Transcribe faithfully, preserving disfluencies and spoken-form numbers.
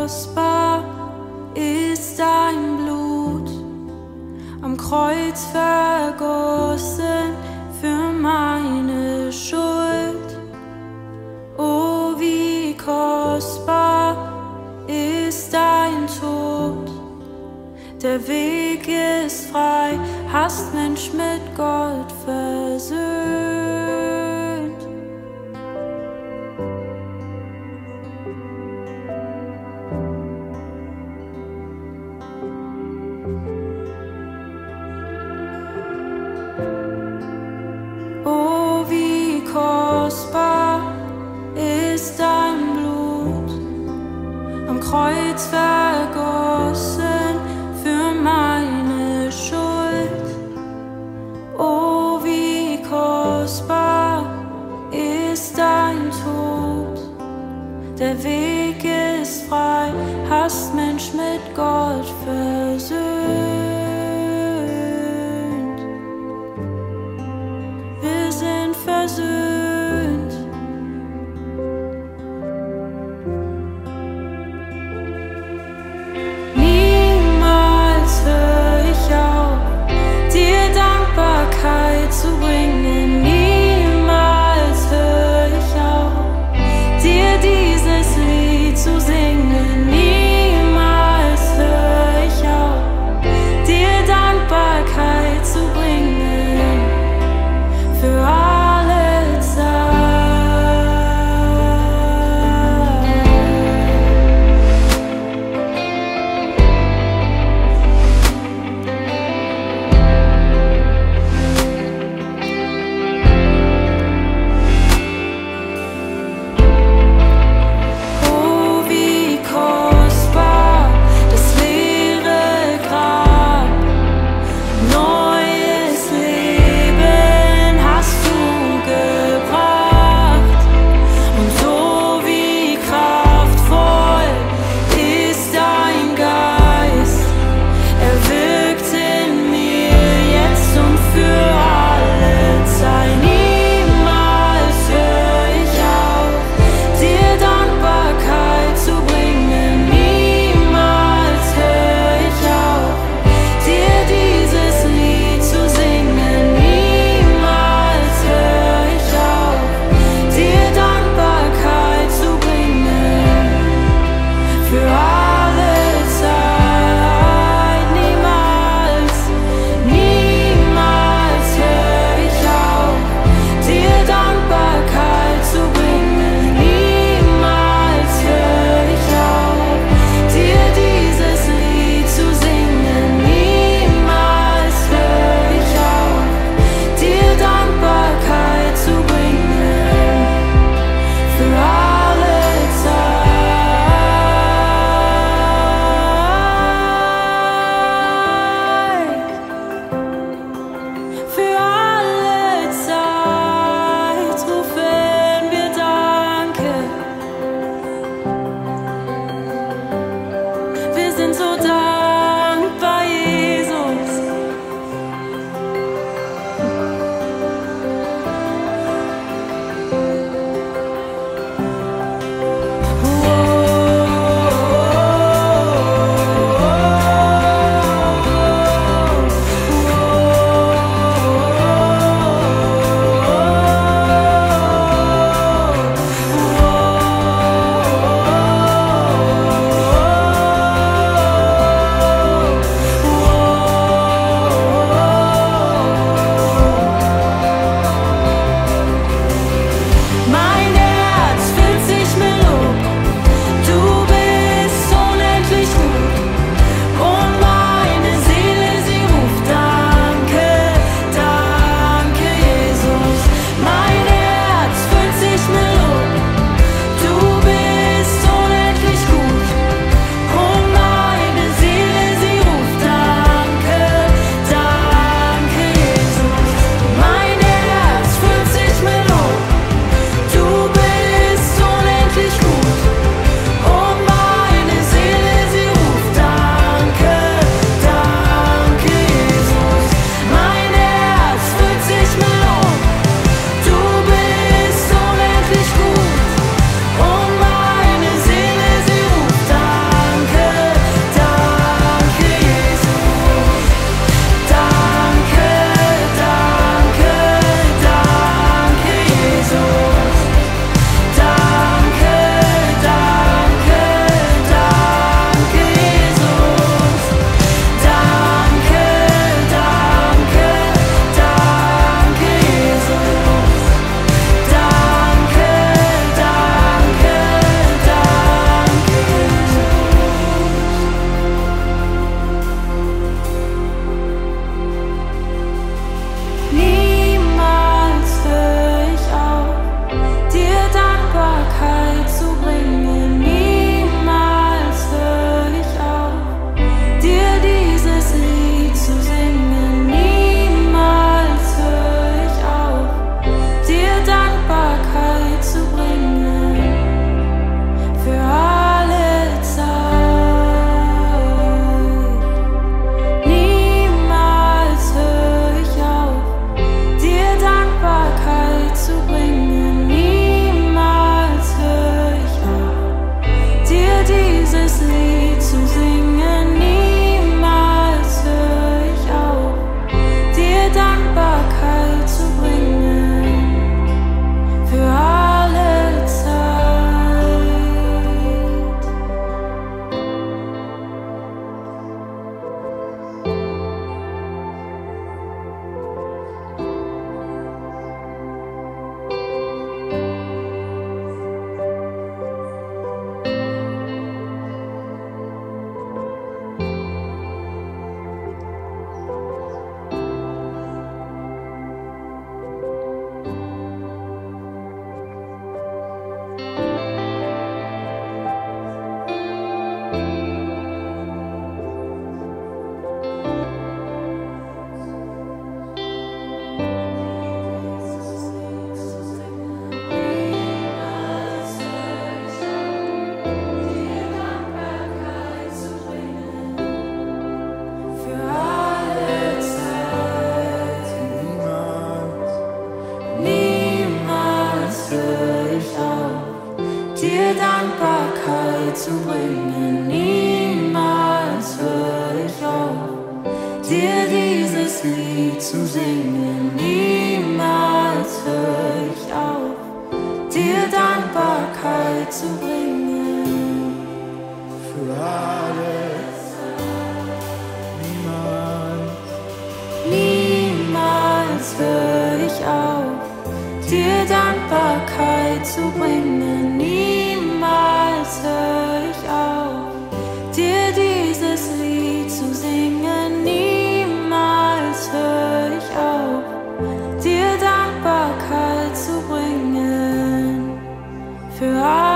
kostbar ist dein Blut, am Kreuz vergossen für meine Schuld. Oh, wie kostbar ist dein Tod. Der Weg ist frei, hast Mensch mit Gott versöhnt. Oh, wie kostbar ist dein Blut, am Kreuz vergossen für meine Schuld. Oh, wie kostbar ist dein Tod. Der Weg ist frei, hast Mensch mit Gott versöhnt. Wir sind versöhnt. Niemals hör ich auf, dir Dankbarkeit zu bringen. Niemals hör ich auf, dir dieses Lied zu singen. Niemals hör ich auf, dir Dankbarkeit zu bringen. Niemals hör ich auf, dir dieses Lied zu singen. Niemals hör ich auf, dir Dankbarkeit zu bringen. Für alles, niemals, niemals hör ich auf, dir Dankbarkeit zu bringen. Niemals hör ich auf, dir dieses Lied zu singen. Niemals hör ich auf, dir Dankbarkeit zu bringen. Für